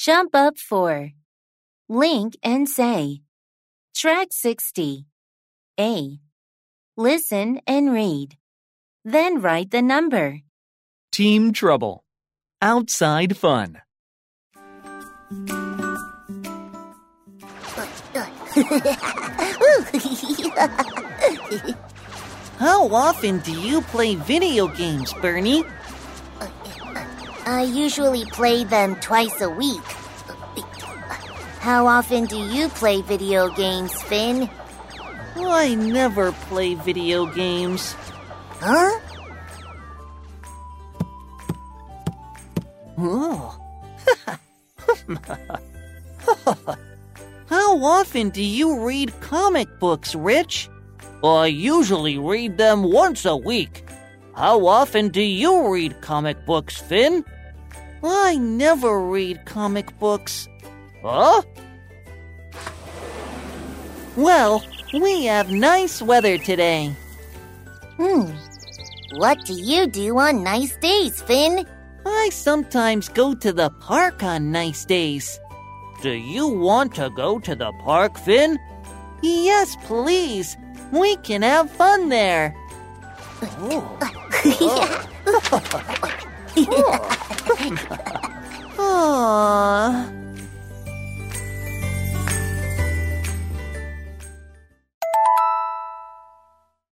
Jump up 4. Link and say. Track 60. A. Listen and read. Then write the number. Team Trouble. Outside Fun. How often do you play video games, Bernie? I usually play them twice a week. How often do you play video games, Finn? I never play video games. Huh? Oh. How often do you read comic books, Rich? I usually read them once a week. How often do you read comic books, Finn? I never read comic books. Huh? Well, we have nice weather today. What do you do on nice days, Finn? I sometimes go to the park on nice days. Do you want to go to the park, Finn? Yes, please. We can have fun there. Aww.